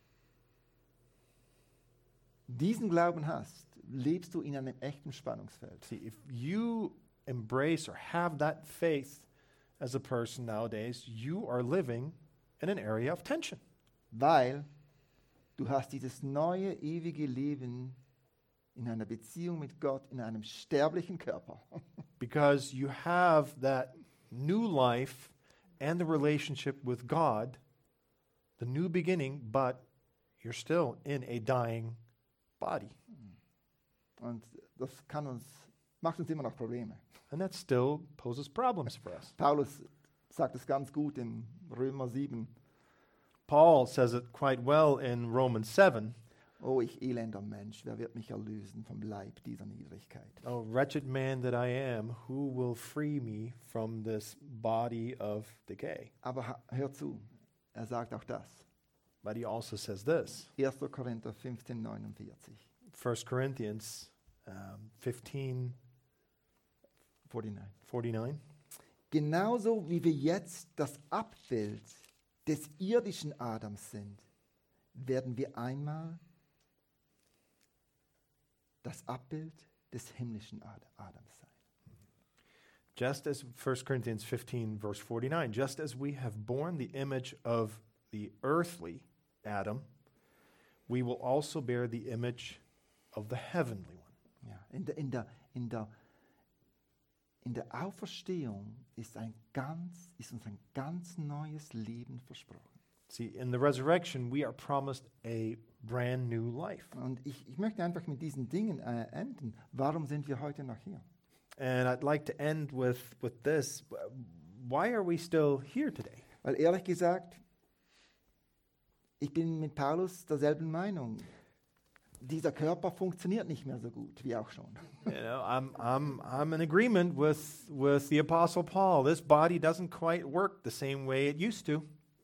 diesen Glauben hast, lebst du in einem echten Spannungsfeld. See, if you embrace or have that faith as a person nowadays, you are living in an area of tension. Weil du hast dieses neue, ewige Leben in einer Beziehung mit Gott, in einem sterblichen Körper. Because you have that new life and the relationship with God, the new beginning, but you're still in a dying body. Und das kann uns, macht uns immer noch Probleme. And that still poses problems for us. Paulus sagt es ganz gut in Römer sieben. Paul says it quite well in Romans seven. Oh, ich elender Mensch, wer wird mich erlösen vom Leib dieser Niedrigkeit? Oh, wretched man that I am, who will free me from this body of decay? Aber ha- hör zu, er sagt auch das. But he also says this, erster Korinther fünfzehn neunundvierzig. First Corinthians um, fifteen forty-nine. forty-nine. Genauso wie wir jetzt das Abbild des irdischen Adams sind, werden wir einmal das Abbild des himmlischen Ad- Adams sein. Just as First Corinthians fifteen, verse forty-nine, just as we have borne the image of the earthly Adam, we will also bear the image of the heavenly one. Ja, in, der, in, der, in, der, in der Auferstehung ist, ein ganz, ist uns ein ganz neues Leben versprochen. See, in the resurrection, we are promised a brand new life. Und ich, ich möchte einfach mit diesen Dingen äh, enden. Warum sind wir heute noch hier? And I'd like to end with, with this. Why are we still here today? Weil ehrlich gesagt, ich bin mit Paulus derselben Meinung. Dieser Körper funktioniert nicht mehr so gut wie auch schon. You know, I'm, I'm, I'm in agreement with, with the Apostle Paul. This body doesn't quite work the same way it used to.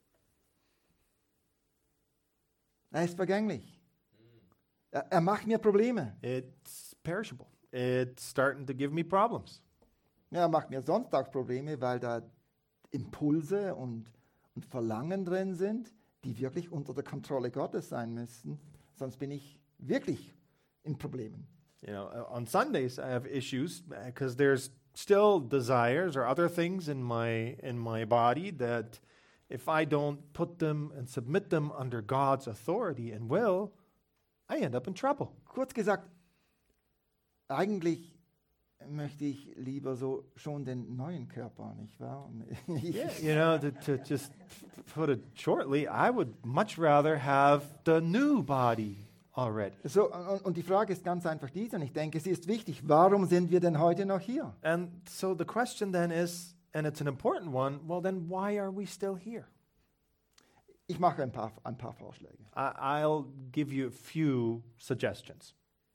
Er ist vergänglich. Er, er macht mir Probleme. It's perishable. It's starting to give me problems. Ja, er macht mir sonst auch Probleme, weil da Impulse und, und Verlangen drin sind, die wirklich unter der Kontrolle Gottes sein müssen. Sonst bin ich wirklich in Problemen. You know, uh, on Sundays I have issues because there's still desires or other things in my in my body that if I don't put them and submit them under God's authority and will, I end up in trouble. Kurz gesagt, eigentlich möchte ich lieber so schon den neuen Körper, nicht wahr? Yeah, you know, to, to just put it shortly, I would much rather have the new body already. So, und, und die Frage ist ganz einfach diese, und ich denke, sie ist wichtig. Warum sind wir denn heute noch hier? And so the question then is, and it's an important one, well then why are we still here? Ich mache ein paar, ein paar Vorschläge. I, I'll give you a few suggestions.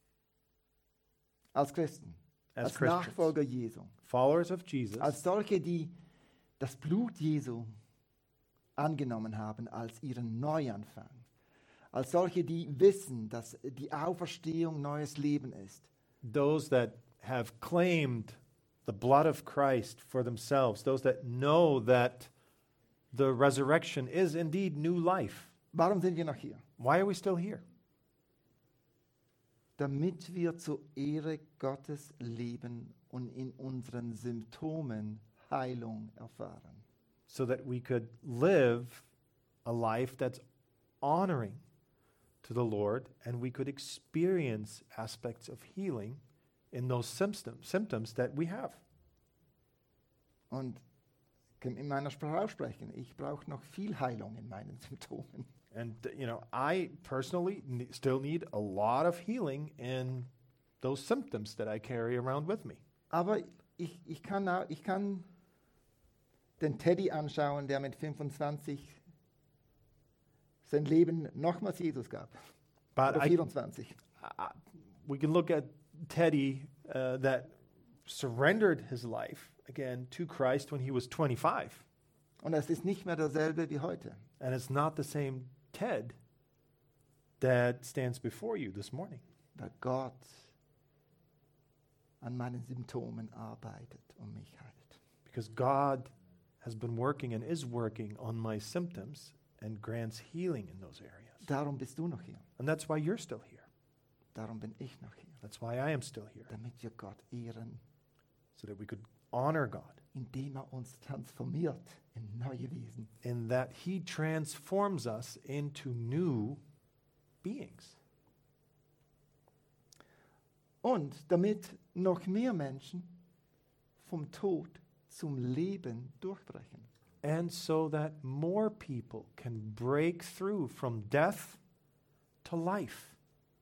Als Christen, As als Christians, Nachfolger Jesu, followers of Jesus, als solche, die das Blut Jesu angenommen haben als ihren Neuanfang, als solche, die wissen, dass die Auferstehung neues Leben ist. those that have claimed the blood of Christ for themselves, those that know that the resurrection is indeed new life. Warum sind wir noch hier? Why are we still here? Damit wir zur Ehre Gottes leben und in unseren Symptomen Heilung erfahren. So that we could live a life that's honoring to the Lord, and we could experience aspects of healing in those symptoms, symptoms that we have. Und ich kann in meiner Sprache aussprechen, ich brauche noch viel Heilung in meinen Symptomen. And, you know, I personally ne- still need a lot of healing in those symptoms that I carry around with me. Aber ich, ich, kann, auch, ich kann den Teddy anschauen, der mit fünfundzwanzig sein Leben nochmals Jesus gab. But Oder I, vierundzwanzig. I, we can look at Teddy uh, that surrendered his life again to Christ when he was twenty-five. Und es ist nicht mehr derselbe wie heute. And it's not the same Ted that stands before you this morning. Weil Gott an meinen Symptomen arbeitet und mich heilt. Because God has been working and is working on my symptoms and grants healing in those areas. Darum bist du noch hier. And that's why you're still here. Darum bin ich noch hier. That's why I am still here. Damit wir Gott ehren, So that we could honor God indem er uns transformiert in neue Wesen. in that He transforms us into new beings. Und damit noch mehr Menschen vom Tod zum Leben durchbrechen. And so that more people can break through from death to life.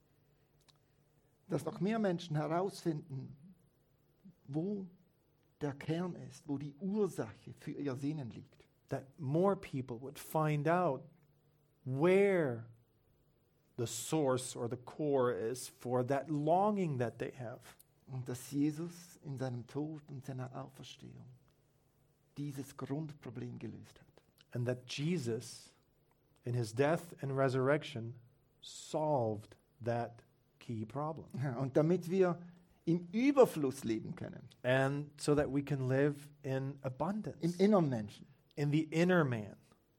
Dass noch mehr Menschen herausfinden, wo der Kern ist, wo die Ursache für ihr Sehnen liegt. That more people would find out where the source or the core is for that longing that they have. Und dass Jesus in seinem Tod und seiner Auferstehung dieses Grundproblem gelöst hat. And that Jesus, in His death and resurrection, solved that key problem. Ja, und damit wir im Überfluss leben können, And so that we can live in abundance, im inneren Menschen. in the inner man.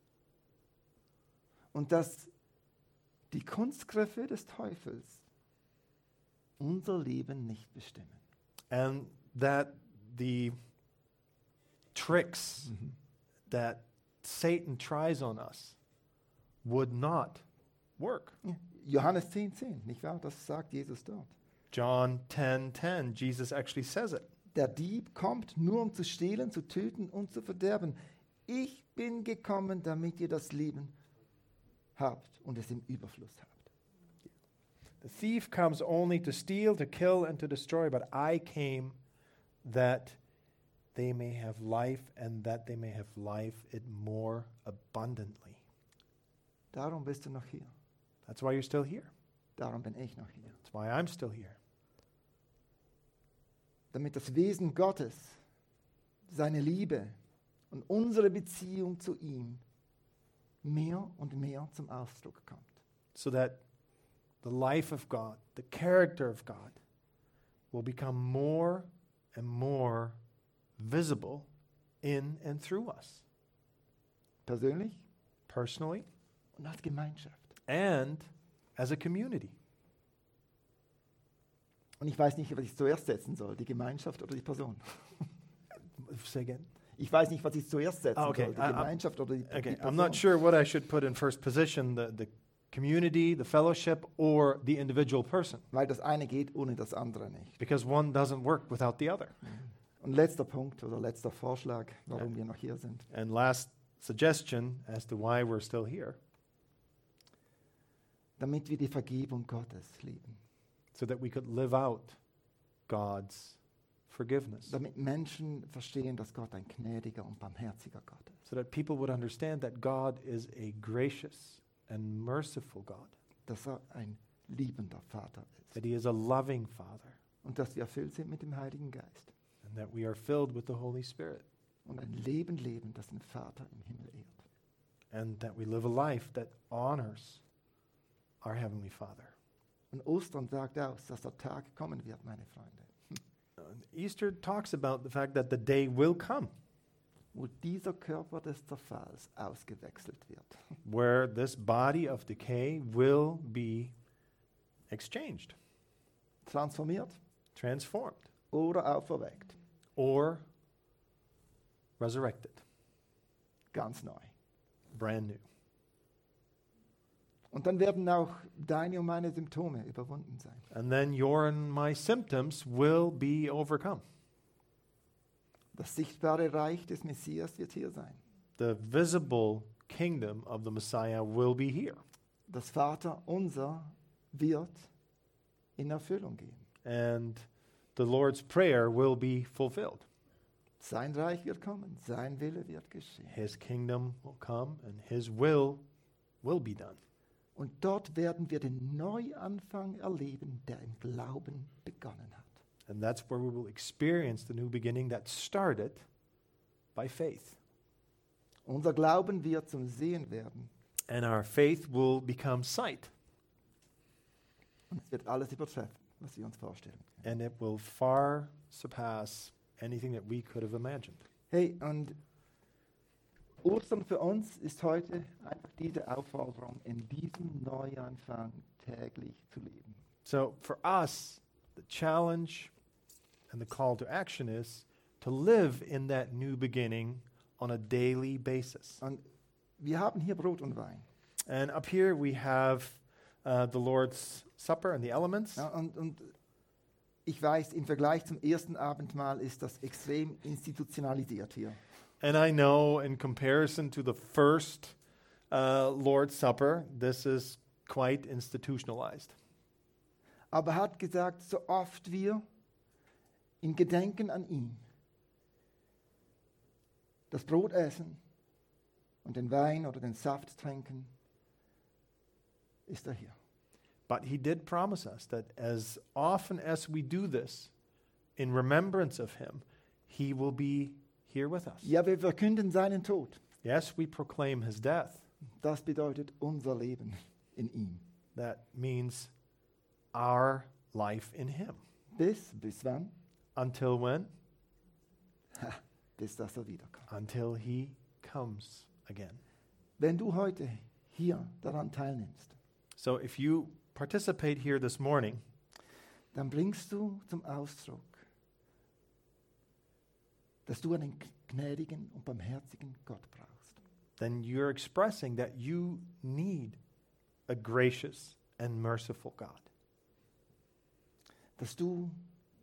Und dass die Kunstkräfte des Teufels unser Leben nicht bestimmen. And that the tricks that Satan tries on us would not work. Ja, Johannes zehn zehn, nicht wahr? Das sagt Jesus dort. John ten ten, Jesus actually says it. Der Dieb kommt nur, um zu stehlen, zu töten und zu verderben. Ich bin gekommen, damit ihr das Leben habt und es im Überfluss habt. The thief comes only to steal, to kill, and to destroy, but I came that they may have life and that they may have life it more abundantly. Darum bist du noch hier. That's why you're still here. Darum bin ich noch hier. That's why I'm still here. Damit das Wesen Gottes, seine Liebe und unsere Beziehung zu ihm mehr und mehr zum Ausdruck kommt. So that the life of God, the character of God, will become more and more visible in and through us, Persönlich personally und als Gemeinschaft. and as a community. Und ich weiß nicht, was ich zuerst setzen soll, die Gemeinschaft oder die Person. Say again? Ich weiß nicht, was ich zuerst setzen Ah, okay. soll, die I- I- Gemeinschaft oder die, Okay, die I'm Person. not sure what I should put in first position, the, the community, the fellowship, or the individual person, Weil das eine geht ohne das andere nicht. because one doesn't work without the other. Und letzter Punkt oder letzter Vorschlag, warum wir noch hier sind. And last suggestion as to why we're still here, Damit wir die Vergebung Gottes leben. so that we could live out God's forgiveness, Damit Menschen verstehen, dass Gott ein gnädiger und barmherziger Gott ist. so that people would understand that God is a gracious and merciful God, Dass er ein liebender Vater ist. that He is a loving Father, Und dass wir erfüllt sind mit dem Heiligen Geist. and that we are filled with the Holy Spirit, Und ein Leben leben, das den Vater im Himmel ehrt. and that we live a life that honors our Heavenly Father. Und Ostern sagt aus, dass der Tag kommen wird, meine Freunde. Easter talks about the fact that the day will come wo dieser Körper des Zerfalls ausgewechselt wird. where this body of decay will be exchanged, Transformiert transformed, oder auferweckt. or resurrected, Ganz neu. brand new. Und dann werden auch deine und meine Symptome überwunden sein. And then your and my symptoms will be overcome. Das sichtbare Reich des Messias wird hier sein. The visible kingdom of the Messiah will be here. Das Vater unser wird in Erfüllung gehen. And the Lord's Prayer will be fulfilled. Sein Reich wird kommen, sein Wille wird geschehen. His kingdom will come and his will will be done. Und dort werden wir den Neuanfang erleben, der im Glauben begonnen hat. And that's where we will experience the new beginning that started by faith. Unser Glauben wird zum Sehen werden. And our faith will become sight. Und es wird alles übertreffen, was wir uns vorstellen. And it will far surpass anything that we could have imagined. Hey, und Ostern für uns ist heute einfach diese Aufforderung, in diesem Neuanfang täglich zu leben. So for us, the challenge and the call to action is to live in that new beginning on a daily basis. Und wir haben hier Brot und Wein. And up here we have uh, the Lord's Supper and the elements. Ja, und, und ich weiß, im Vergleich zum ersten Abendmahl ist das extrem institutionalisiert hier. And I know in comparison to the first uh, Lord's Supper, this is quite institutionalized. Aber er hat gesagt, so oft wir in Gedenken an ihn das Brot essen und den Wein oder den Saft trinken, ist er hier. But he did promise us that as often as we do this in remembrance of him, he will be here with us. Ja, wir verkünden seinen Tod. Yes, we proclaim his death. Das bedeutet unser Leben in ihm. That means our life in him. Bis, bis wann? Until when? Ha, bis dass er wiederkommt. Until he comes again. Wenn du heute hier daran teilnimmst, So if you participate here this morning, dann bringst du zum Ausdruck, dass du einen gnädigen und barmherzigen Gott brauchst. then you're expressing that you need a gracious and merciful God. Dass du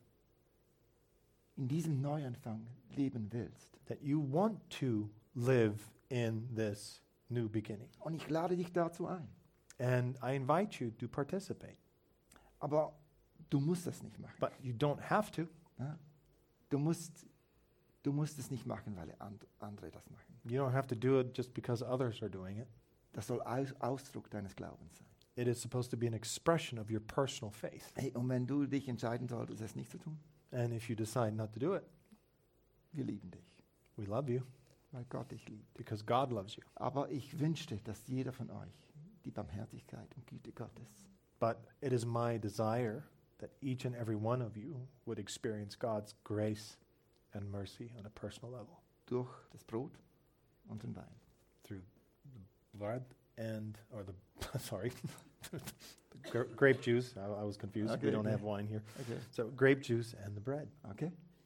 in diesem Neuanfang leben willst. That you want to live in this new beginning. Und ich lade dich dazu ein. And I invite you to participate. Aber du musst das nicht machen. But you don't have to. Ja? Du musst, du musst es nicht machen, weil and, andere das machen. You don't have to do it just because others are doing it. Das soll Aus, Ausdruck deines Glaubens sein. It is supposed to be an expression of your personal faith. Hey, und wenn du dich entscheiden solltest, es nicht zu tun, And if you decide not to do it, wir lieben dich, we love you weil Gott dich liebt. because God loves you. Aber ich wünschte, dass jeder von euch die Barmherzigkeit und Güte Gottes But it is my desire that each and every one of you would experience God's grace and mercy on a personal level durch das Brot und den Wein. through the blood and, or the, sorry, the gra- grape juice. I, I was confused. Okay, we don't okay. have wine here. Okay. So grape juice and the bread. Okay?